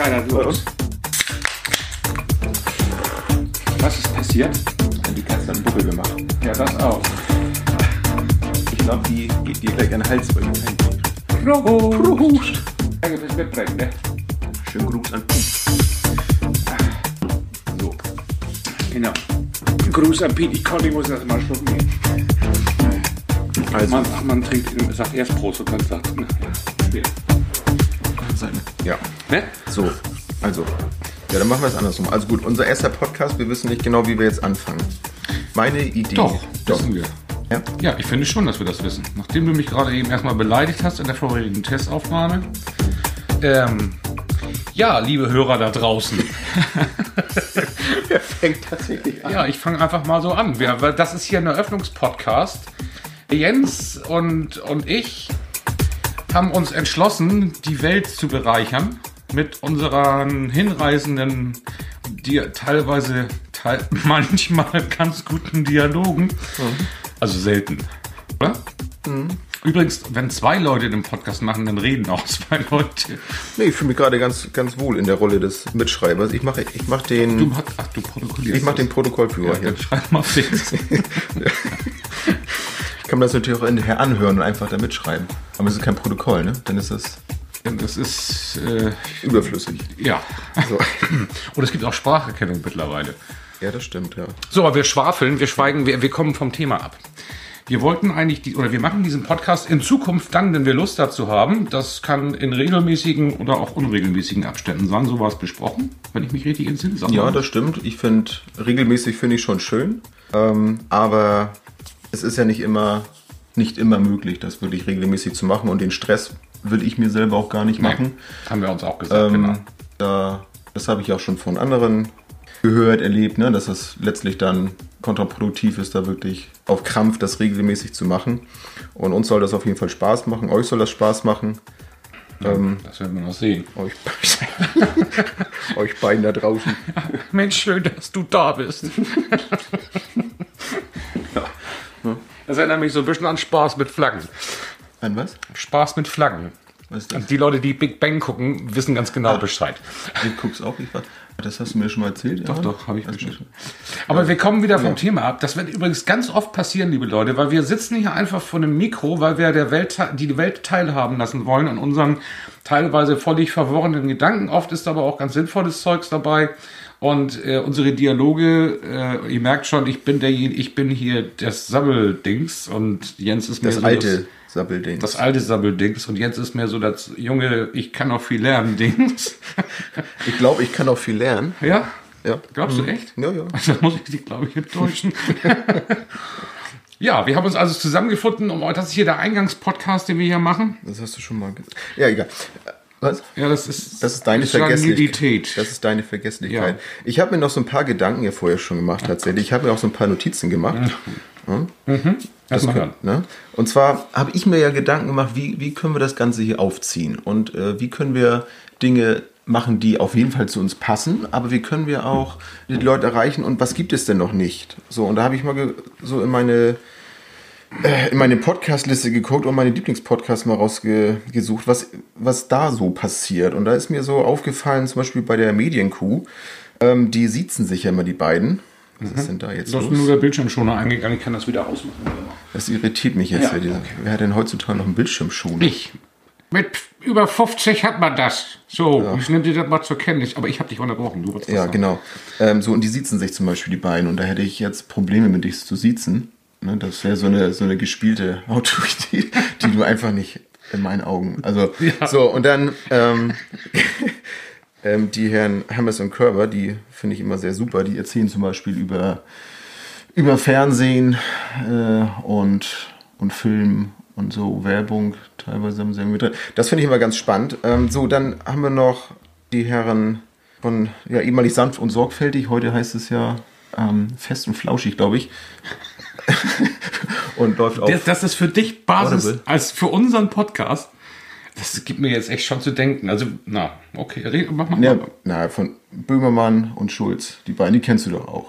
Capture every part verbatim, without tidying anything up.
keiner los. Was ist passiert? Die Katze hat einen Buckel gemacht. Ja, das auch. Ich glaube, die geht dir gleich an den Hals, weil die keinen kriegt. Prost! Prost! Danke fürs Mitbringen, ne? Schönen Gruß an Pete. So. Genau. Gruß an Pete. Ich konnte, ich muss das mal schlucken nehmen. Also. Man, ach, man trinkt, sagt erst Prost und dann sagt, ne? Ja. Ja. Ne? So, also. Ja, dann machen wir es andersrum. Also gut, unser erster Podcast, wir wissen nicht genau, wie wir jetzt anfangen. Meine Idee... Doch, wissen wir. Ja? Ja, ich finde schon, dass wir das wissen. Nachdem du mich gerade eben erstmal beleidigt hast in der vorherigen Testaufnahme. Ähm, ja, liebe Hörer da draußen. Wer fängt tatsächlich an? Ja, ich fange einfach mal so an. Wir, weil das ist hier ein Eröffnungspodcast. Jens und, und ich haben uns entschlossen, die Welt zu bereichern mit unseren hinreißenden, die teilweise teil, manchmal ganz guten Dialogen. Mhm. Also selten, oder? Mhm. Übrigens, wenn zwei Leute den Podcast machen, dann reden auch zwei Leute. Nee, ich fühle mich gerade ganz, ganz wohl in der Rolle des Mitschreibers. Ich mache ich mach den... Du, ach, du protokollierst Ich mache den Protokollführer ja, hier. Dann schreib mal auf den. Ich kann mir das natürlich auch hinterher anhören und einfach da mitschreiben. Aber es ist kein Protokoll, ne? Dann ist das... Das ist... Äh, überflüssig. Ja. So. Und es gibt auch Spracherkennung mittlerweile. Ja, das stimmt, ja. So, aber wir schwafeln, wir schweigen, wir, wir kommen vom Thema ab. Wir wollten eigentlich, die, oder wir machen diesen Podcast in Zukunft dann, wenn wir Lust dazu haben. Das kann in regelmäßigen oder auch unregelmäßigen Abständen sein. So war es besprochen, wenn ich mich richtig entsinne. Ja, das stimmt. Ich finde, regelmäßig finde ich schon schön. Ähm, aber es ist ja nicht immer, nicht immer möglich, das wirklich regelmäßig zu machen. Und den Stress will ich mir selber auch gar nicht machen. Nee, haben wir uns auch gesagt, ähm, genau. Da, das habe ich auch schon von anderen gehört, erlebt, ne, dass es letztlich dann kontraproduktiv ist, da wirklich auf Krampf das regelmäßig zu machen. Und uns soll das auf jeden Fall Spaß machen, euch soll das Spaß machen. Ja, ähm, das werden wir noch sehen. Euch, euch beiden da draußen. Ja, Mensch, schön, dass du da bist. Ja. Das erinnert mich so ein bisschen an Spaß mit Flaggen. An was? Spaß mit Flaggen. Was ist das? Und die Leute, die Big Bang gucken, wissen ganz genau ah, Bescheid. Ich guck's auch, ich war. Das hast du mir schon mal erzählt? Doch, ja? doch, habe ich Hast mir schon. schon. Aber ja. Wir kommen wieder vom ja. Thema ab. Das wird übrigens ganz oft passieren, liebe Leute, weil wir sitzen hier einfach vor einem Mikro, weil wir der Welt, die Welt teilhaben lassen wollen an unseren teilweise völlig verworrenen Gedanken. Oft ist aber auch ganz sinnvolles Zeugs dabei. Und äh, unsere Dialoge, äh, ihr merkt schon, ich bin derjenige, ich bin hier das Sabbeldings und Jens ist mehr das so alte das, Sabbeldings. Das alte Sabbeldings und Jens ist mehr so das junge, ich kann auch viel lernen Dings. Ich glaube, ich kann auch viel lernen. Ja? Ja. Glaubst mhm. du echt? Ja, ja. Das muss ich dich, glaube ich, enttäuschen. Ja, wir haben uns also zusammengefunden, um das ist hier der Eingangspodcast, den wir hier machen. Das hast du schon mal gesagt. Ja, egal. Was? Ja, das ist, das ist deine Vergesslichkeit. Das ist deine Vergesslichkeit. Ja. Ich habe mir noch so ein paar Gedanken hier vorher schon gemacht, tatsächlich. Ich habe mir auch so ein paar Notizen gemacht. Mhm. Mhm. Das können, ne? Und zwar habe ich mir ja Gedanken gemacht, wie, wie können wir das Ganze hier aufziehen? Und äh, wie können wir Dinge machen, die auf jeden Fall zu uns passen, aber wie können wir auch die Leute erreichen und was gibt es denn noch nicht? So, und da habe ich mal so in meine in meine Podcast-Liste geguckt und meine Lieblingspodcasts mal rausgesucht, was, was da so passiert. Und da ist mir so aufgefallen, zum Beispiel bei der Medienkuh, ähm, die siezen sich ja immer, die beiden. Was mhm. ist denn da jetzt los? Du hast nur der Bildschirmschoner eingegangen, ich kann das wieder ausmachen. Das irritiert mich jetzt. Ja, ja, okay. Wer hat denn heutzutage noch einen Bildschirmschoner? Ich. Mit über fünfzig hat man das. So, ja. Ich nehme dir das mal zur Kenntnis. Aber ich habe dich unterbrochen. Du ja, genau. Ähm, so, und die siezen sich zum Beispiel, die beiden. Und da hätte ich jetzt Probleme mit dich zu siezen. Das wäre so eine, so eine gespielte Autorität, die du einfach nicht in meinen Augen. Also, ja. So, und dann ähm, ähm, die Herren Hammes und Körber, die finde ich immer sehr super. Die erzählen zum Beispiel über, über Fernsehen äh, und, und Film und so Werbung. Teilweise haben sie irgendwie drin. Das finde ich immer ganz spannend. Ähm, so, dann haben wir noch die Herren von, ja, ehemalig sanft und sorgfältig. Heute heißt es ja ähm, fest und flauschig, glaube ich. Und läuft auf. Das, das ist für dich Basis, Audible. als für unseren Podcast. Das gibt mir jetzt echt schon zu denken. Also, na, okay, mach mal. Ja, na, von Böhmermann und Schulz, die beiden, die kennst du doch auch.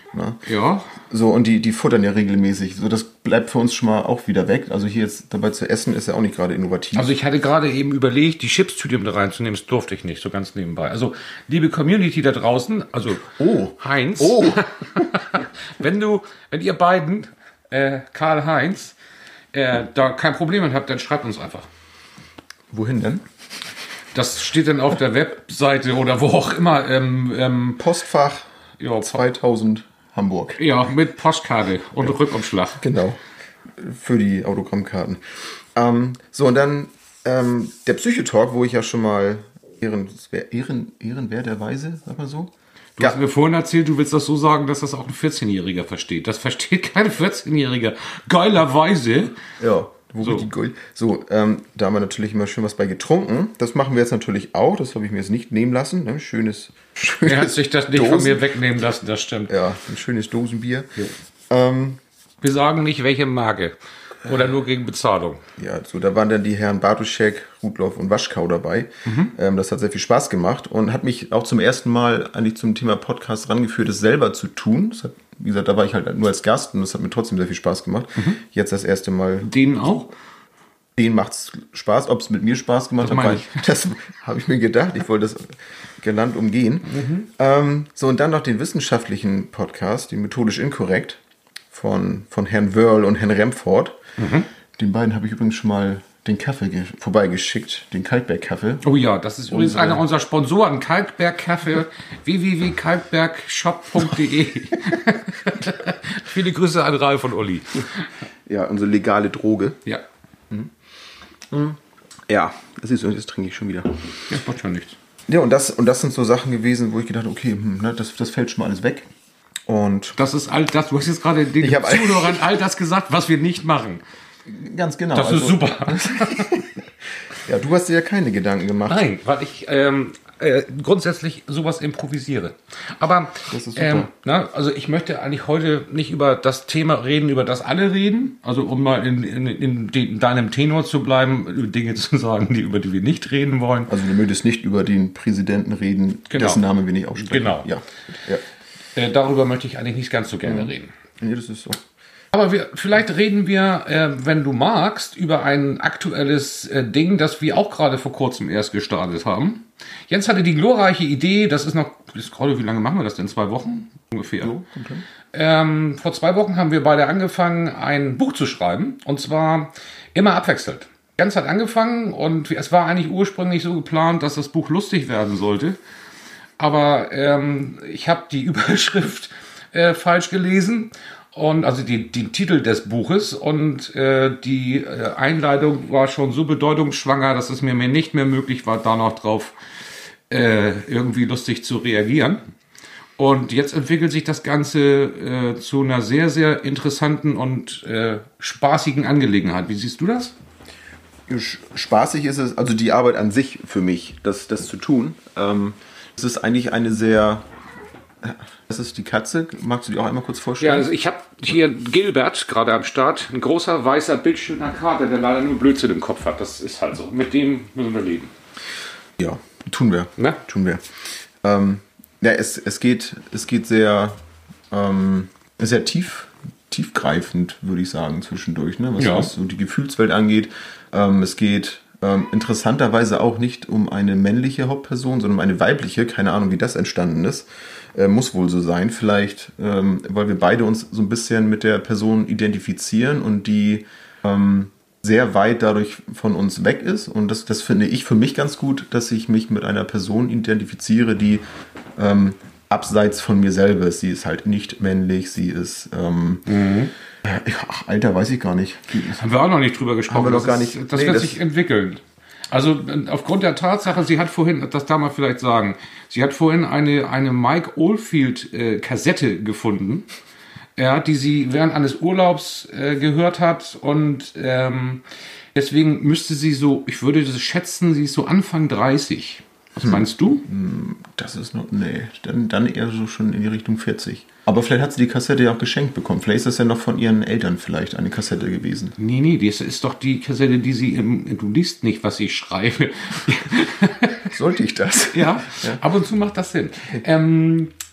Ne? Ja. So, und die, die futtern ja regelmäßig. So, das bleibt für uns schon mal auch wieder weg. Also hier jetzt dabei zu essen, ist ja auch nicht gerade innovativ. Also ich hatte gerade eben überlegt, die Chipstüte mit reinzunehmen, das durfte ich nicht, so ganz nebenbei. Also, liebe Community da draußen, also Oh. Heinz, Oh. wenn du, wenn ihr beiden, äh, Karl-Heinz, äh, da kein Problem mit habt, dann schreibt uns einfach. Wohin denn? Das steht dann auf der Webseite oder wo auch immer. Ähm, ähm, Postfach ja, zweitausend Hamburg. ja, mit Postkarte und Rückumschlag. Genau. Für die Autogrammkarten. Ähm, so, und dann ähm, der Psychotalk, wo ich ja schon mal Ehrenswer, Ehren, ehrenwerterweise, sag mal so. Du hast mir vorhin erzählt, du willst das so sagen, dass das auch ein vierzehnjähriger versteht. Das versteht kein vierzehnjähriger. Geilerweise. Ja, wo So. so, die Gold. So, ähm, da haben wir natürlich immer schön was bei getrunken. Das machen wir jetzt natürlich auch. Das habe ich mir jetzt nicht nehmen lassen. Ne? Schönes, schönes. Er hat sich das nicht Dosen. von mir wegnehmen lassen, das stimmt. Ja, ein schönes Dosenbier. Ähm, Wir sagen nicht, welche Marke. Oder nur gegen Bezahlung. Ja, so, da waren dann die Herren Bartuschek, Rudloff und Waschkau dabei. Mhm. Ähm, das hat sehr viel Spaß gemacht und hat mich auch zum ersten Mal eigentlich zum Thema Podcast rangeführt, es selber zu tun. Das hat, wie gesagt, da war ich halt nur als Gast und das hat mir trotzdem sehr viel Spaß gemacht. Mhm. Jetzt das erste Mal. Denen auch? Denen macht's Spaß, ob es mit mir Spaß gemacht Das hat, meine weil- das habe ich mir gedacht. Ich wollte das galant umgehen. Mhm. Ähm, so, und dann noch den wissenschaftlichen Podcast, die methodisch inkorrekt von, von Herrn Wörl und Herrn Remford. Mhm. Den beiden habe ich übrigens schon mal den Kaffee ge- vorbeigeschickt, den Kaltberg-Kaffee. Oh ja, das ist übrigens Unsere- einer unserer Sponsoren, Kalkberg Kaffee, w w w punkt kalkbergshop punkt d e. Viele Grüße an Ralf und Uli. Ja, unsere legale Droge. Ja, Ja, das ist, das trinke ich schon wieder. das macht schon nichts. Ja, und das, und das sind so Sachen gewesen, wo ich gedacht habe, okay, hm, ne, das, das fällt schon mal alles weg. Und Das ist all das, du hast jetzt gerade den Ich hab- Zuhörern all das gesagt, was wir nicht machen. ganz genau. Das also, ist super. Ja, du hast dir ja keine Gedanken gemacht. Nein, weil ich ähm, äh, grundsätzlich sowas improvisiere. Aber Das ist super. ähm, na, also ich möchte eigentlich heute nicht über das Thema reden, über das alle reden. Also um mal in, in, in, de- in deinem Tenor zu bleiben, über Dinge zu sagen, die, über die wir nicht reden wollen. Also du möchtest nicht über den Präsidenten reden, Genau. dessen Namen wir nicht aussprechen. Genau. Ja, ja. Äh, darüber möchte ich eigentlich nicht ganz so gerne reden. Nee, das ist so. Aber wir, vielleicht reden wir, äh, wenn du magst, über ein aktuelles äh, Ding, das wir auch gerade vor kurzem erst gestartet haben. Jens hatte die glorreiche Idee, das ist noch, ist gerade, wie lange machen wir das denn? Zwei Wochen ungefähr. So, okay. Ähm, vor zwei Wochen haben wir beide angefangen, ein Buch zu schreiben. Und zwar immer abwechselnd. Jens hat angefangen und es war eigentlich ursprünglich so geplant, dass das Buch lustig werden sollte. Aber ähm, ich habe die Überschrift äh, falsch gelesen. Und also die, den Titel des Buches und äh, die äh, Einleitung war schon so bedeutungsschwanger, dass es mir, mir nicht mehr möglich war, da noch drauf äh, irgendwie lustig zu reagieren. Und jetzt entwickelt sich das Ganze äh, zu einer sehr, sehr interessanten und äh, spaßigen Angelegenheit. Wie siehst du das? Sch- Spaßig ist es, also die Arbeit an sich für mich, das, das zu tun. Ähm, es ist eigentlich eine sehr... Das ist die Katze. Magst du die auch einmal kurz vorstellen? Ja, also ich habe hier Gilbert gerade am Start. Ein großer, weißer, bildschöner Kater, der leider nur Blödsinn im Kopf hat. Das ist halt so. Mit dem müssen wir leben. Ja, tun wir. Na? Tun wir. Ähm, ja, es, es, geht, es geht sehr, ähm, sehr tief, tiefgreifend, würde ich sagen, zwischendurch, ne? was, Ja. was so die Gefühlswelt angeht. Ähm, es geht ähm, interessanterweise auch nicht um eine männliche Hauptperson, sondern um eine weibliche. Keine Ahnung, wie das entstanden ist. Äh, muss wohl so sein. Vielleicht, ähm, weil wir beide uns so ein bisschen mit der Person identifizieren und die ähm, sehr weit dadurch von uns weg ist. Und das, das finde ich für mich ganz gut, dass ich mich mit einer Person identifiziere, die ähm, abseits von mir selber ist. Sie ist halt nicht männlich, sie ist... Ähm, Mhm. äh, ach, Alter, weiß ich gar nicht. Haben wir auch noch nicht drüber gesprochen. Haben wir noch das gar ist, nicht- Das nee, wird das- sich entwickeln. Also aufgrund der Tatsache, sie hat vorhin, das darf man vielleicht sagen, sie hat vorhin eine, eine Mike Oldfield äh, Kassette gefunden, ja, die sie während eines Urlaubs äh, gehört hat und ähm, deswegen müsste sie so, ich würde das schätzen, sie ist so Anfang dreißig. Was meinst du? Das ist noch, nee, dann, dann eher so schon in die Richtung vierzig. Aber vielleicht hat sie die Kassette ja auch geschenkt bekommen. Vielleicht ist das ja noch von ihren Eltern vielleicht eine Kassette gewesen. Nee, nee, das ist doch die Kassette, die sie im, du liest nicht, was ich schreibe. Sollte ich das? Ja, ab und zu macht das Sinn. Ähm,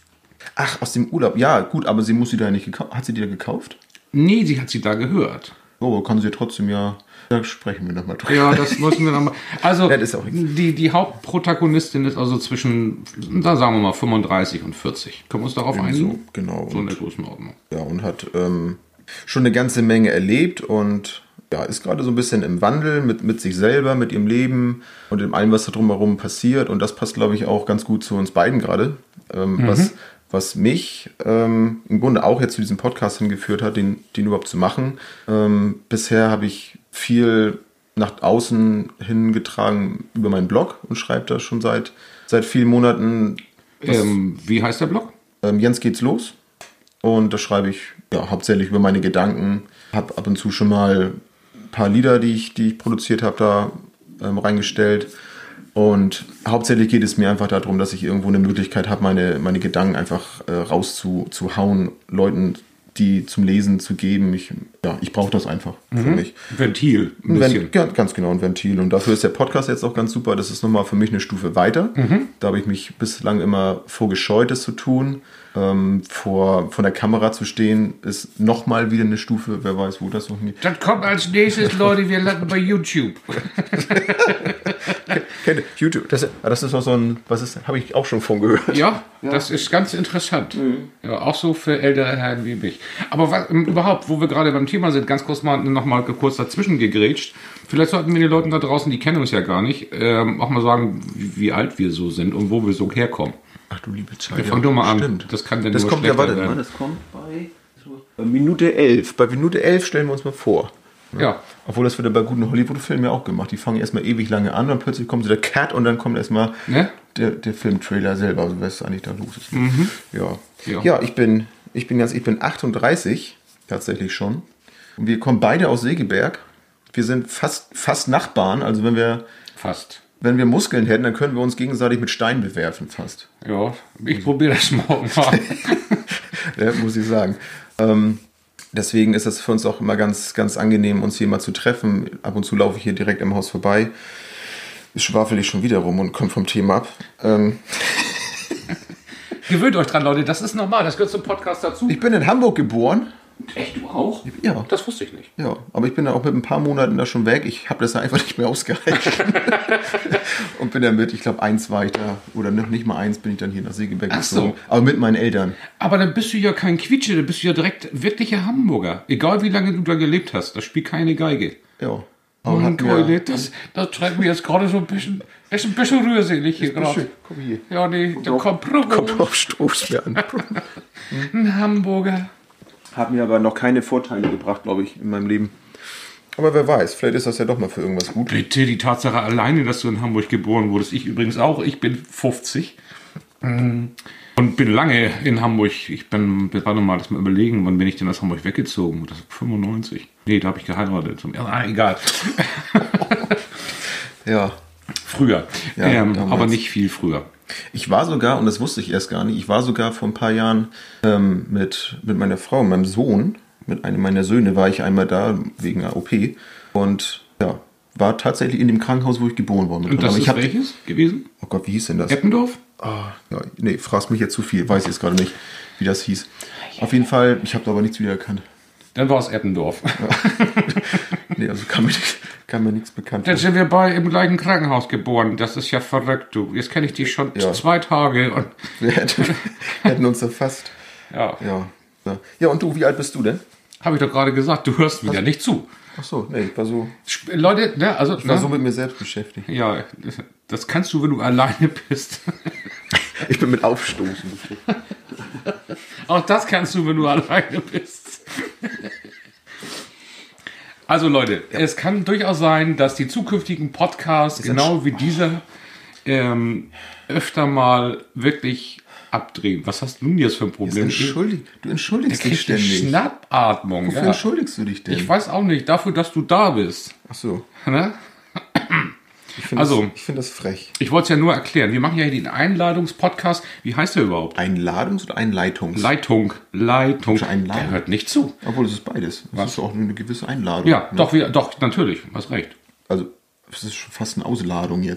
Ach, aus dem Urlaub. Ja, gut, aber sie muss sie da nicht gekauft. Hat sie die da gekauft? Nee, sie hat sie da gehört. Oh, kann sie trotzdem ja... Da sprechen wir nochmal drüber. Ja, das müssen wir nochmal... Also, ja, das ist auch die, die Hauptprotagonistin ist also zwischen, da sagen wir mal, fünfunddreißig und vierzig. Können wir uns darauf einigen? So, genau. So in der Größenordnung. Ja, und hat ähm, schon eine ganze Menge erlebt und ja, ist gerade so ein bisschen im Wandel mit, mit sich selber, mit ihrem Leben und in allem, was da drumherum passiert. Und das passt, glaube ich, auch ganz gut zu uns beiden gerade. Ähm, mhm. Was... Was mich ähm, im Grunde auch jetzt zu diesem Podcast hingeführt hat, den, den überhaupt zu machen. Ähm, bisher habe ich viel nach außen hingetragen über meinen Blog und schreibe da schon seit, seit vielen Monaten. Ähm, wie heißt der Blog? Ähm, Jens geht's los. Und da schreibe ich ja, hauptsächlich über meine Gedanken. Habe ab und zu schon mal ein paar Lieder, die ich, die ich produziert habe, da ähm, reingestellt. Und hauptsächlich geht es mir einfach darum, dass ich irgendwo eine Möglichkeit habe, meine, meine Gedanken einfach äh, rauszuhauen, Leuten, die zum Lesen zu geben. Ich, ja, ich brauche das einfach mhm. für mich. Ventil. Ein bisschen. Ven- ganz genau, ein Ventil. Und dafür ist der Podcast jetzt auch ganz super. Das ist nochmal für mich eine Stufe weiter. Mhm. Da habe ich mich bislang immer vorgescheut, das zu tun. Ähm, vor, vor der Kamera zu stehen, ist nochmal wieder eine Stufe. Wer weiß, wo das noch nicht. Das kommt als nächstes, Leute. Wir landen bei YouTube. YouTube, das, das ist noch so ein, was ist, habe ich auch schon von gehört. Ja, ja, das ist ganz interessant. Mhm. Ja, auch so für ältere Herren wie mich. Aber was, überhaupt, wo wir gerade beim Thema sind, ganz kurz mal noch mal kurz dazwischen gegrätscht. Vielleicht sollten wir den Leuten da draußen, die kennen uns ja gar nicht, ähm, auch mal sagen, wie, wie alt wir so sind und wo wir so herkommen. Ach du liebe Zeit. Wir fangen doch mal an. Stimmt. Das kann denn das nur kommt ja, warte werden. mal, das kommt bei, bei Minute elf. Bei Minute elf stellen wir uns mal vor. Ja. ja. Obwohl, das wird ja bei guten Hollywood-Filmen ja auch gemacht. Die fangen erstmal ewig lange an und plötzlich kommt so der Cut und dann kommt erstmal ne? der, der Filmtrailer selber, also was eigentlich da los ist. Mhm. Ja. ja. Ja, ich bin, ich bin jetzt, ich bin achtunddreißig, tatsächlich schon. Und wir kommen beide aus Segeberg. Wir sind fast, fast Nachbarn, also wenn wir... Fast. Wenn wir Muskeln hätten, dann können wir uns gegenseitig mit Steinen bewerfen, fast. Ja, ich probiere das morgen mal. Ja, muss ich sagen. Ähm, deswegen ist es für uns auch immer ganz, ganz angenehm, uns hier mal zu treffen. Ab und zu laufe ich hier direkt im Haus vorbei. Ich schwafel ich schon wieder rum und komme vom Thema ab. Ähm. Gewöhnt euch dran, Leute, das ist normal, das gehört zum Podcast dazu. Ich bin in Hamburg geboren. Echt, du auch? Ja. Das wusste ich nicht. Ja, aber ich bin da auch mit ein paar Monaten da schon weg. Ich habe das da einfach nicht mehr ausgehalten. Und bin dann mit, ich glaube, eins weiter, oder noch nicht mal eins, bin ich dann hier nach Segeberg gezogen. So. Aber mit meinen Eltern. Aber dann bist du ja kein Quietsche, dann bist du ja direkt wirklicher Hamburger. Egal wie lange du da gelebt hast, das spielt keine Geige. Ja. Oh, Keule, das, das treibt mich jetzt gerade so ein bisschen, ist ein bisschen rührselig hier gerade. Komm hier. Ja, nee, da kommt Prost. Kommt auf Stoß mir an. Ein Hamburger. Hat mir aber noch keine Vorteile gebracht, glaube ich, in meinem Leben. Aber wer weiß, vielleicht ist das ja doch mal für irgendwas gut. Bitte, die Tatsache alleine, dass du in Hamburg geboren wurdest. Ich übrigens auch. Ich bin fünfzig und bin lange in Hamburg. Ich bin, warte mal, das mal überlegen, wann bin ich denn aus Hamburg weggezogen? Das ist fünfundneunzig. Nee, da habe ich geheiratet. Ah, egal. Ja. Früher. Ja, ähm, aber nicht viel früher. Ich war sogar, und das wusste ich erst gar nicht, ich war sogar vor ein paar Jahren ähm, mit, mit meiner Frau und meinem Sohn, mit einem meiner Söhne, war ich einmal da wegen einer O P und ja, war tatsächlich in dem Krankenhaus, wo ich geboren worden bin. Und das Aber ist ich hab, welches gewesen? Oh Gott, wie hieß denn das? Eppendorf? Ah, ja, nee, fragst mich jetzt zu viel, weiß ich jetzt gerade nicht, wie das hieß. Auf jeden Fall, ich habe da aber nichts wiedererkannt. Dann war es Eppendorf. Ja. Nee, also kann mir, kann mir nichts bekannt. Dann sind wir bei im gleichen Krankenhaus geboren. Das ist ja verrückt, du. Jetzt kenne ich dich schon ja. zwei Tage. Und wir hätten, hätten uns erfasst. Ja. ja. Ja. Ja, und du, wie alt bist du denn? Habe ich doch gerade gesagt, du hörst wieder Was? nicht zu. Ach so, nee, ich war so... Leute, ne, also... Ich war ne? so mit mir selbst beschäftigt. Ja, das kannst du, wenn du alleine bist. Ich bin mit Aufstoßen beschäftigt. Auch das kannst du, wenn du alleine bist. Also Leute, ja. Es kann durchaus sein, dass die zukünftigen Podcasts, genau wie dieser, ähm, öfter mal wirklich abdrehen. Was hast du denn jetzt für ein Problem? Entschuldig, du entschuldigst dich ständig. Schnappatmung. Wofür ja. entschuldigst du dich denn? Ich weiß auch nicht, dafür, dass du da bist. Ach so. Ne? Ich finde also, das, ich find das frech. Ich wollte es ja nur erklären. Wir machen ja hier den Einladungspodcast. Wie heißt der überhaupt? Einladungs- oder Einleitungs? Leitung. Leitung. Einladung. Der hört nicht zu. Obwohl, es ist beides. Das Was? ist auch eine gewisse Einladung. Ja, ne? doch, wir, doch, natürlich. Hast recht. Also, es ist schon fast eine Ausladung jetzt, ne?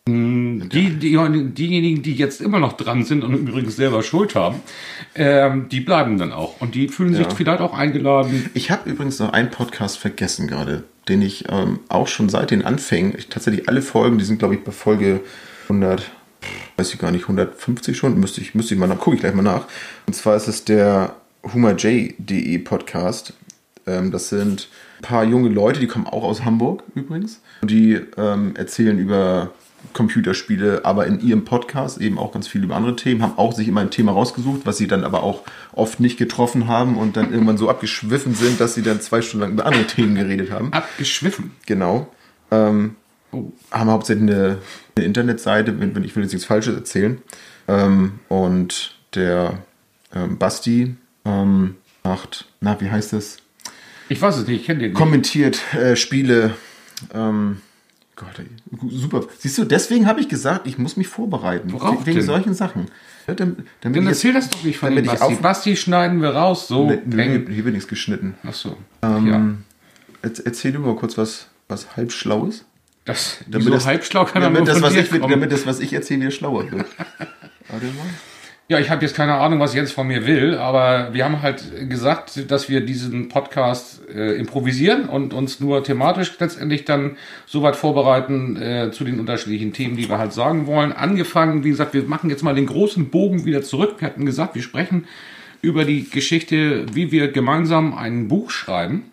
Die, die, diejenigen, die jetzt immer noch dran sind und übrigens selber Schuld haben, ähm, die bleiben dann auch. Und die fühlen sich Ja. vielleicht auch eingeladen. Ich habe übrigens noch einen Podcast vergessen gerade, den ich ähm, auch schon seit den Anfängen, ich, tatsächlich alle Folgen, die sind glaube ich bei Folge hundert, weiß ich gar nicht, hundertfünfzig schon, müsste ich, müsste ich mal nach, gucke ich gleich mal nach. Und zwar ist es der humaj punkt de Podcast. Ähm, das sind ein paar junge Leute, die kommen auch aus Hamburg übrigens. Und die ähm, erzählen über Computerspiele, aber in ihrem Podcast eben auch ganz viel über andere Themen, haben auch sich immer ein Thema rausgesucht, was sie dann aber auch oft nicht getroffen haben und dann irgendwann so abgeschwiffen sind, dass sie dann zwei Stunden lang über andere Themen geredet haben. Abgeschwiffen? Genau. Ähm, Oh. Haben hauptsächlich eine, eine Internetseite, wenn, wenn ich will jetzt nichts Falsches erzählen. Ähm, und der ähm, Basti ähm, macht, na, wie heißt das? Ich weiß es nicht, ich kenne den nicht. Kommentiert äh, Spiele. Ähm, Gott, ey, super. Siehst du, deswegen habe ich gesagt, ich muss mich vorbereiten. Worauf wegen denn? solchen Sachen. Ja, damit, damit Dann ich erzähl jetzt- das doch nicht von damit dem ich Basti. auf- Basti schneiden wir raus, so. Nee, nee, Eng. hier wird nichts geschnitten. Ach so. Ähm, Ja. erz- Erzähl du mal kurz was, was halb Schlaues. Das, Damit so das- halbschlau kann er damit nur das, von was dir ich, kommen. damit das, was ich erzähle, wieder schlauer wird. Warte mal. Ja, ich habe jetzt keine Ahnung, was Jens von mir will, aber wir haben halt gesagt, dass wir diesen Podcast äh, improvisieren und uns nur thematisch letztendlich dann soweit vorbereiten äh, zu den unterschiedlichen Themen, die wir halt sagen wollen. Angefangen, wie gesagt, wir machen jetzt mal den großen Bogen wieder zurück. Wir hatten gesagt, wir sprechen über die Geschichte, wie wir gemeinsam ein Buch schreiben.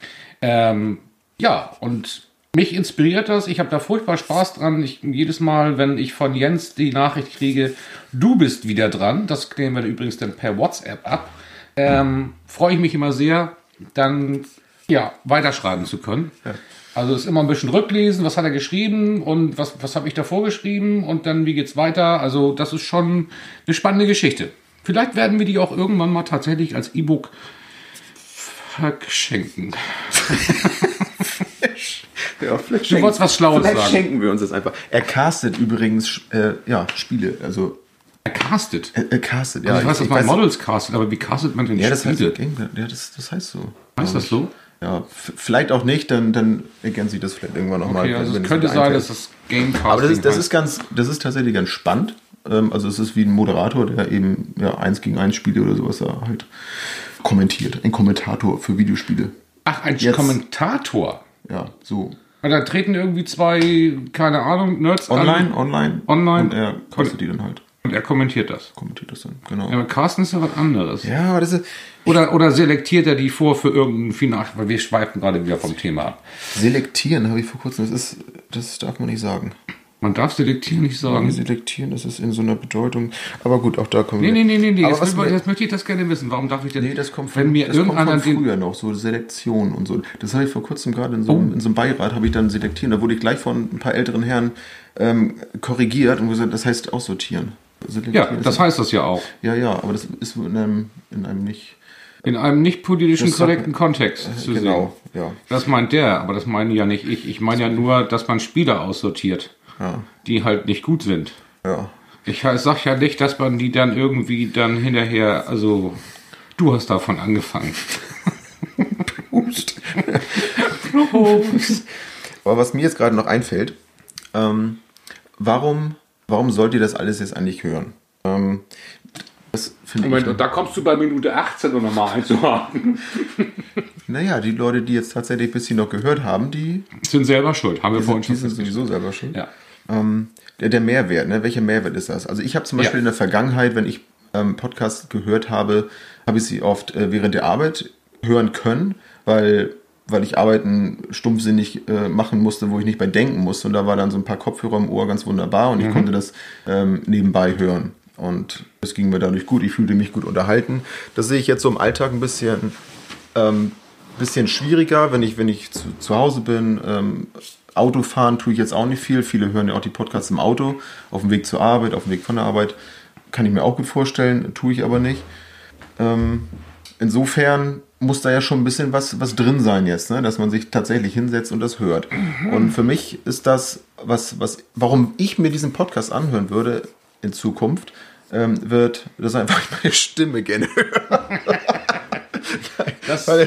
Ähm, ja, und mich inspiriert das. Ich habe da furchtbar Spaß dran. Ich, jedes Mal, wenn ich von Jens die Nachricht kriege, du bist wieder dran, das klären wir übrigens dann per WhatsApp ab, ähm, freue ich mich immer sehr, dann ja, weiterschreiben zu können. Ja. Also es ist immer ein bisschen rücklesen, was hat er geschrieben und was, was habe ich davor geschrieben und dann wie geht's weiter. Also das ist schon eine spannende Geschichte. Vielleicht werden wir die auch irgendwann mal tatsächlich als E-Book verschenken. Ja, vielleicht Du wolltest was Schlaues vielleicht sagen. schenken wir uns das einfach. Er castet übrigens äh, ja, Spiele. Also Er castet. er, er castet, ja. Also ich weiß, dass man weiß- Models castet, aber wie castet man denn Ja, das heißt, Spiele? ja, das, das heißt so. Heißt das so? Ja, f- vielleicht auch nicht, dann, dann ergänzt sich das vielleicht irgendwann nochmal. Okay, also es könnte sein, dass das Gamecasting Aber das ist, das heißt. ist ganz, das ist tatsächlich ganz spannend. Ähm, Also es ist wie ein Moderator, der eben ja, eins gegen eins Spiele oder sowas da halt kommentiert. Ein Kommentator für Videospiele. Ach, ein Jetzt- Kommentator. Ja, so. Und da treten irgendwie zwei, keine Ahnung, Nerds Online, an online. Online. Und er kostet die dann halt. und er kommentiert das. Kommentiert das dann, genau. Ja, aber Carsten ist ja was anderes. Ja, aber das ist. Oder, oder selektiert er die vor für irgendein Final, weil wir schweifen gerade wieder vom Thema ab. Selektieren habe ich vor kurzem, das ist, das darf man nicht sagen. Man darf selektieren nicht sagen. Selektieren, das ist in so einer Bedeutung. Aber gut, auch da kommen Nee, wir. nee, nee, nee, nee. Aber Jetzt, was will- wir- jetzt möchte ich das gerne wissen. Warum darf ich denn? Nee, das kommt wenn von, mir das kommt irgendeiner von den, früher noch, so Selektion und so. Das habe ich vor kurzem gerade in so, einem- in so einem Beirat, habe ich dann selektieren. Da wurde ich gleich von ein paar älteren Herren ähm, korrigiert und gesagt, das heißt aussortieren. Selektieren ja, ist- das heißt das ja auch. Ja, ja, aber das ist in einem, in einem nicht. In einem nicht politischen Das sagt- korrekten Kontext zu sehen. Genau, ja. Das meint der, aber das meine ja nicht ich. Ich meine ja nur, dass man Spieler aussortiert, Ja, die halt nicht gut sind. ja. Ich sag ja nicht, dass man die dann irgendwie dann hinterher, also du hast davon angefangen. Prost. Aber was mir jetzt gerade noch einfällt, ähm, warum, warum sollt ihr das alles jetzt eigentlich hören? Ähm, das finde Moment, ich. und da kommst du bei Minute achtzehn noch mal einzuhaken. Naja, die Leute, die jetzt tatsächlich bis hier noch gehört haben, die, Sind selber schuld, haben wir die, vorhin sind, die schon sind festgestellt. sowieso selber schon. Ja. Ähm, der, der Mehrwert, ne? Welcher Mehrwert ist das? Also ich habe zum Beispiel Ja. in der Vergangenheit, wenn ich ähm, Podcasts gehört habe, habe ich sie oft äh, während der Arbeit hören können, weil, weil ich Arbeiten stumpfsinnig äh, machen musste, wo ich nicht bei denken musste. Und da war dann so ein paar Kopfhörer im Ohr ganz wunderbar und ich konnte das ähm, nebenbei hören. Und es ging mir dadurch gut, ich fühlte mich gut unterhalten. Das sehe ich jetzt so im Alltag ein bisschen, ähm, bisschen schwieriger, wenn ich, wenn ich zu, zu Hause bin. Ähm, Autofahren tue ich jetzt auch nicht viel. Viele hören ja auch die Podcasts im Auto, auf dem Weg zur Arbeit, auf dem Weg von der Arbeit. Kann ich mir auch gut vorstellen, tue ich aber nicht. Ähm, insofern muss da ja schon ein bisschen was, was drin sein jetzt, ne? Dass man sich tatsächlich hinsetzt und das hört. Und für mich ist das, was, was, warum ich mir diesen Podcast anhören würde in Zukunft, ähm, wird, dass einfach meine Stimme gerne hören. Das, Weil,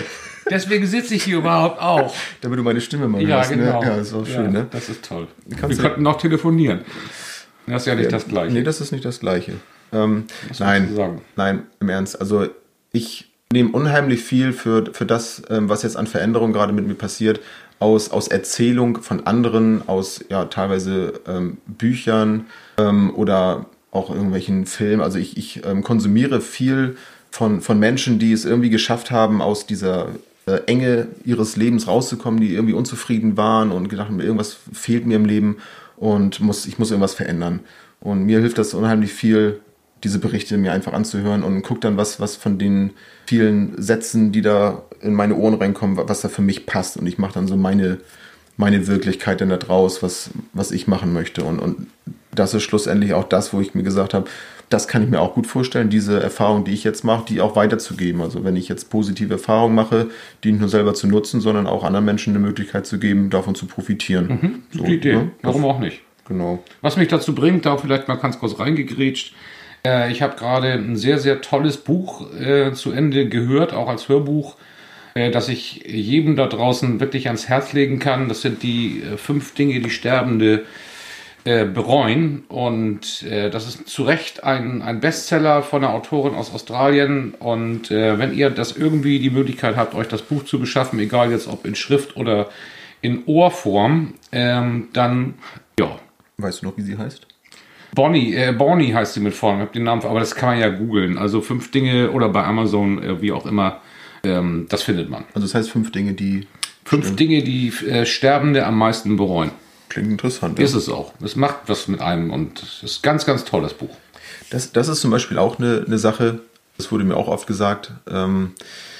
Deswegen sitze ich hier überhaupt auch. Damit du meine Stimme mal Ja, hörst. genau. Ne? Ja, ist auch schön, ja, ne? Das ist toll. Kannst Wir du- könnten noch telefonieren. Das ist ja nicht Ja, das Gleiche. Nee, das ist nicht das Gleiche. Ähm, Was nein, willst du sagen? nein, im Ernst. Also ich nehme unheimlich viel für, für das, ähm, was jetzt an Veränderungen gerade mit mir passiert, aus, aus Erzählung von anderen, aus ja teilweise ähm, Büchern ähm, oder auch irgendwelchen Filmen. Also ich, ich ähm, konsumiere viel von, von Menschen, die es irgendwie geschafft haben, aus dieser äh, Enge ihres Lebens rauszukommen, die irgendwie unzufrieden waren und gedacht haben, irgendwas fehlt mir im Leben und muss, ich muss irgendwas verändern. Und mir hilft das unheimlich viel, diese Berichte mir einfach anzuhören und gucke dann, was, was von den vielen Sätzen, die da in meine Ohren reinkommen, was da für mich passt. Und ich mache dann so meine, meine Wirklichkeit dann da draus, was, was ich machen möchte. Und, und das ist schlussendlich auch das, wo ich mir gesagt habe, das kann ich mir auch gut vorstellen, diese Erfahrung, die ich jetzt mache, die auch weiterzugeben. Also wenn ich jetzt positive Erfahrungen mache, die nicht nur selber zu nutzen, sondern auch anderen Menschen eine Möglichkeit zu geben, davon zu profitieren. Mhm, so, gute Idee. Ne? Warum auch nicht? Genau. Was mich dazu bringt, da vielleicht mal ganz kurz reingegrätscht. Äh, ich habe gerade ein sehr, sehr tolles Buch äh, zu Ende gehört, auch als Hörbuch, äh, das ich jedem da draußen wirklich ans Herz legen kann. Das sind die äh, fünf Dinge, die Sterbende äh, bereuen. Und äh, das ist zu Recht ein, ein Bestseller von einer Autorin aus Australien. Und äh, wenn ihr das irgendwie die Möglichkeit habt, euch das Buch zu beschaffen, egal jetzt ob in Schrift oder in Ohrform, ähm, dann ja. Weißt du noch, wie sie heißt? Bonnie, äh, Bonnie heißt sie mit vorne, ich habe den Namen, aber das kann man ja googeln. Also fünf Dinge oder bei Amazon, äh, wie auch immer, ähm, das findet man. Also das heißt fünf Dinge, die... Fünf Stimmt. Dinge, die äh, Sterbende am meisten bereuen. Klingt interessant. Ist es auch. Es macht was mit einem und es ist ganz, ganz toll, das Buch. Das, das ist zum Beispiel auch eine, eine Sache, das wurde mir auch oft gesagt, ähm,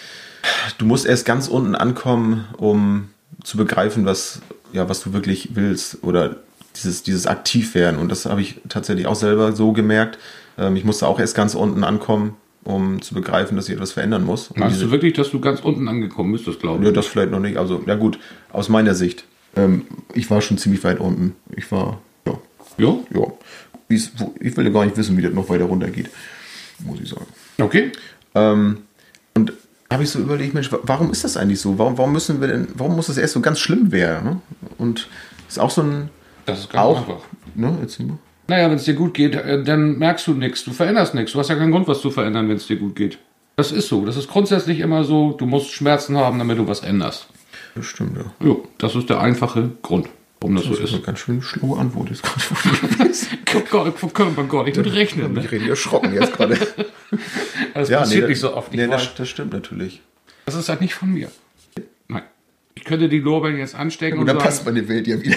du musst erst ganz unten ankommen, um zu begreifen, was, ja, was du wirklich willst oder dieses, dieses Aktivwerden. Und das habe ich tatsächlich auch selber so gemerkt. Ähm, ich musste auch erst ganz unten ankommen, um zu begreifen, dass ich etwas verändern muss. Und Meinst diese, du wirklich, dass du ganz unten angekommen bist, das glaube ich? ja, das vielleicht noch nicht. Also, ja gut, aus meiner Sicht. Ähm, ich war schon ziemlich weit unten. Ich war, ja, Ja? ja. Wie's, wo, ich will ja gar nicht wissen, wie das noch weiter runter geht, muss ich sagen. Okay. Ähm, und habe ich so überlegt, Mensch, wa- warum ist das eigentlich so? Warum, warum müssen wir denn, warum muss das erst so ganz schlimm werden? Ne? Und ist auch so ein, Das ist ganz auch, einfach. ne, erzähl mal. Naja, wenn es dir gut geht, äh, dann merkst du nichts. Du veränderst nichts. Du hast ja keinen Grund, was zu verändern, wenn es dir gut geht. Das ist so. Das ist grundsätzlich immer so. Du musst Schmerzen haben, damit du was änderst. Das stimmt, ja. Jo, das ist der einfache Grund, warum das so Das ist ist. eine ganz schön schlaue Antwort jetzt gerade. Oh Gott, oh Gott, oh Gott, ich würde rechnen. Ich Ne? rede erschrocken jetzt gerade. Das Ja, passiert nee, nicht so oft. Ich Nee, weiß. das, das stimmt natürlich. Das ist halt nicht von mir. Nein. Ich könnte die Lorbeeren jetzt anstecken Und und, dann sagen... passt meine Welt ja wieder.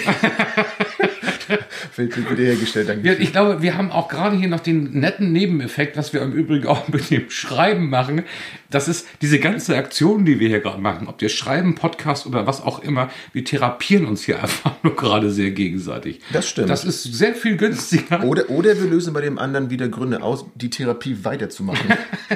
Welt wird wieder hergestellt, danke. Ja, ich glaube, wir haben auch gerade hier noch den netten Nebeneffekt, was wir im Übrigen auch mit dem Schreiben machen. Das ist diese ganze Aktion, die wir hier gerade machen. Ob wir schreiben, Podcast oder was auch immer. Wir therapieren uns hier einfach nur gerade sehr gegenseitig. Das stimmt. Das ist sehr viel günstiger. Oder, oder wir lösen bei dem anderen wieder Gründe aus, die Therapie weiterzumachen.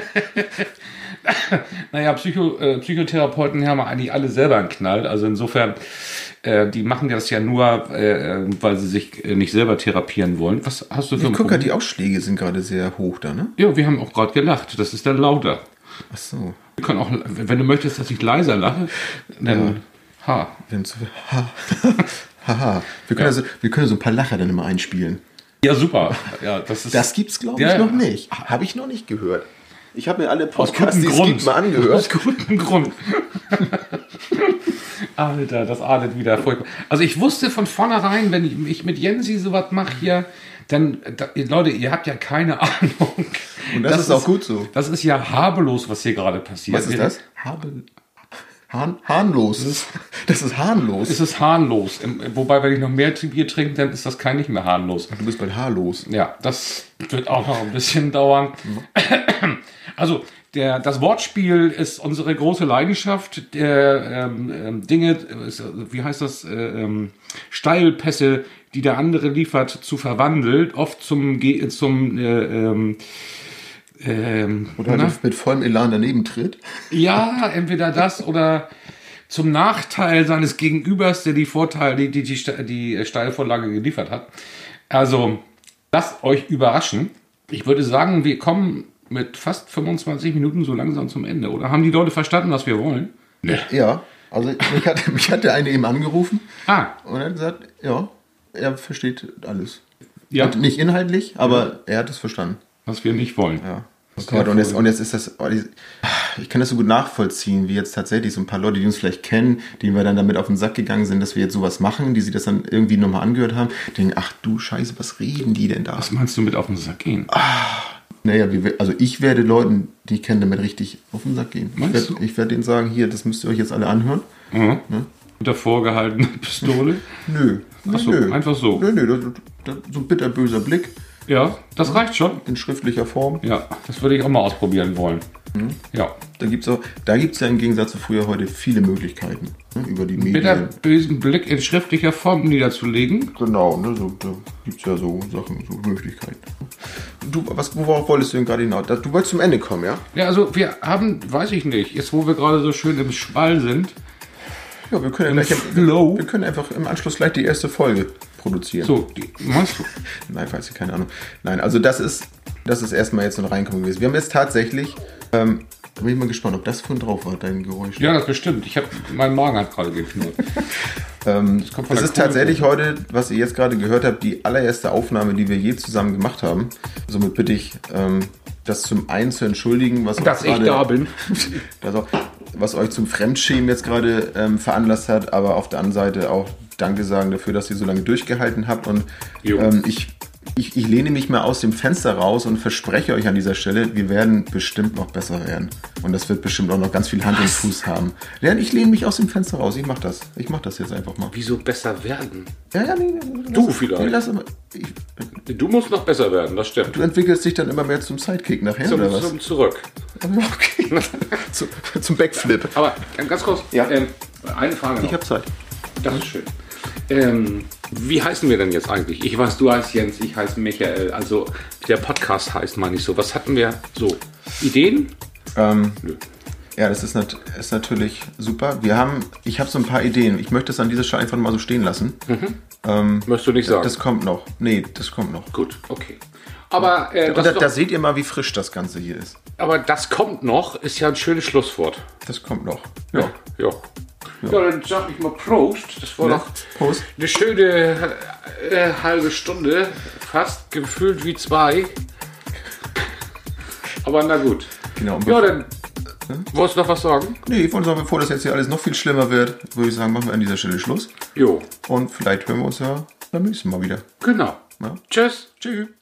Naja, Psycho, äh, Psychotherapeuten haben eigentlich alle selber einen Knall. Also insofern, äh, die machen das ja nur, äh, weil sie sich äh, nicht selber therapieren wollen. Was hast du für Ich ein gucke, Problem? die Ausschläge sind gerade sehr hoch da, ne? Ja, wir haben auch gerade gelacht. Das ist dann lauter. Ach so. Wir können auch, wenn du möchtest, dass ich leiser lache, dann ha. Wenn so, ha, haha. Wir können, Ja. also, wir können so ein paar Lacher dann immer einspielen. Ja, super. Ja, das ist Das gibt's, glaube ich, Ja, ja. noch nicht. Habe ich noch nicht gehört. Ich habe mir alle aus Podcasts, gutem die es Grund. gibt, mal angehört. Aus gutem Grund. Alter, das ahndet wieder furchtbar. Also ich wusste von vornherein, wenn ich, ich mit Jensi sowas mache hier, dann, da, Leute, ihr habt ja keine Ahnung. Und das ist auch gut so. Das ist ja haarbelos, was hier gerade passiert. Was ist das? Habe, Hahn, harnlos. Das ist, das ist harmlos. Es ist harmlos. Im- Wobei, wenn ich noch mehr Bier trinke, dann ist das kein nicht mehr harmlos. Du bist bald haarlos. Ja, das wird auch noch ein bisschen dauern. Also, der, das Wortspiel ist unsere große Leidenschaft. Der ähm, ähm, Dinge, äh, wie heißt das, äh, ähm, Steilpässe, die der andere liefert, zu verwandeln, oft zum, Ge- zum äh, ähm, ähm, Oder na? halt mit vollem Elan daneben tritt. Ja, entweder das oder zum Nachteil seines Gegenübers, der die Vorteile, die, die, die, Ste- die Steilvorlage geliefert hat. Also, lasst euch überraschen. Ich würde sagen, wir kommen mit fast fünfundzwanzig Minuten so langsam zum Ende. Oder haben die Leute verstanden, was wir wollen? Nee. Ja, also mich hat, mich hat der eine eben angerufen Ah. und hat gesagt, ja, er versteht alles. Ja. Und nicht inhaltlich, aber er hat es verstanden. Was wir nicht wollen. Ja. Oh Gott, und jetzt, und jetzt ist das, oh, ich kann das so gut nachvollziehen, wie jetzt tatsächlich so ein paar Leute, die uns vielleicht kennen, die wir dann damit auf den Sack gegangen sind, dass wir jetzt sowas machen, die sich das dann irgendwie nochmal angehört haben, denken, ach du Scheiße, was reden die denn da? Was meinst du mit auf den Sack gehen? Naja, wir, also ich werde Leuten, die ich kenne, damit richtig auf den Sack gehen. Ich werde, ich werde denen sagen, hier, das müsst ihr euch jetzt alle anhören. Mhm. Ne? Mit der vorgehaltenen Pistole? Nö. Ach so, nö. einfach so. Nö, nö, das, das, so ein bitterböser Blick. Ja, das reicht schon. In schriftlicher Form. Ja, das würde ich auch mal ausprobieren wollen. Mhm. Ja. Da gibt es da gibt's ja im Gegensatz zu früher heute viele Möglichkeiten, ne, über die Medien. Bitterbösen Blick in schriftlicher Form niederzulegen. Genau, ne, so, da gibt es ja so Sachen, so Möglichkeiten. Du, was, worauf wolltest du denn gerade hinaus? Du wolltest zum Ende kommen, ja? Ja, also wir haben, weiß ich nicht, jetzt wo wir gerade so schön im Schwall sind. Ja, wir können, ja gleich, Flow. wir können einfach im Anschluss gleich die erste Folge produzieren. So, die, meinst du? Nein, weiß ich, keine Ahnung. Nein, also das ist, das ist erstmal jetzt so ein Reinkommen gewesen. Wir haben jetzt tatsächlich, ähm, da bin ich mal gespannt, ob das vorhin drauf war, dein Geräusch. Ja, das bestimmt. Ich habe, mein Magen hat gerade geknurrt. ähm, das kommt von das ist tatsächlich heute, was ihr jetzt gerade gehört habt, die allererste Aufnahme, die wir je zusammen gemacht haben. Somit bitte ich, ähm, das zum einen zu entschuldigen, was dass ich grade, da bin. das auch, was euch zum Fremdschämen jetzt gerade ähm, veranlasst hat, aber auf der anderen Seite auch Danke sagen dafür, dass ihr so lange durchgehalten habt. Und ähm, ich, ich, ich lehne mich mal aus dem Fenster raus und verspreche euch an dieser Stelle, wir werden bestimmt noch besser werden. Und das wird bestimmt auch noch ganz viel Hand und Fuß haben. Ja, ich lehne mich aus dem Fenster raus. Ich mach das. Ich mach das jetzt einfach mal. Wieso besser werden? Ja, ja, nee, nee, du lass, vielleicht. Nee, lass, ich, du musst noch besser werden, das stimmt. Du entwickelst dich dann immer mehr zum Sidekick nachher, zum, oder was? Zum Zurück. Okay. zum, zum Backflip. Aber ganz kurz, ja. ähm, eine Frage noch. Ich habe Zeit. Das ist schön. Ähm, wie heißen wir denn jetzt eigentlich? Ich weiß, du heißt Jens, ich heiße Michael. Also der Podcast heißt, meine ich so. Was hatten wir so? Ideen? Ähm, Nö. Ja, das ist, nat- ist natürlich super. Wir haben, ich habe so ein paar Ideen. Ich möchte es an dieser Stelle einfach mal so stehen lassen. Mhm. Ähm, Möchtest du nicht sagen? Das kommt noch. Nee, das kommt noch. Gut, okay. Aber äh, das da, doch, da seht ihr mal, wie frisch das Ganze hier ist. Aber das kommt noch, ist ja ein schönes Schlusswort. Das kommt noch. Ja. Ja, ja. Ja. Ja, dann sag ich mal Prost. Das war ja, doch Prost. Eine schöne äh, halbe Stunde, fast gefühlt wie zwei. Aber na gut. Genau. Ja, dann hm? Wolltest du noch was sagen? Nee, ich wollte sagen, bevor das jetzt hier alles noch viel schlimmer wird, würde ich sagen, machen wir an dieser Stelle Schluss. Jo. Und vielleicht hören wir uns ja beim nächsten Mal wieder. Genau. Ja. Tschüss. Tschüss.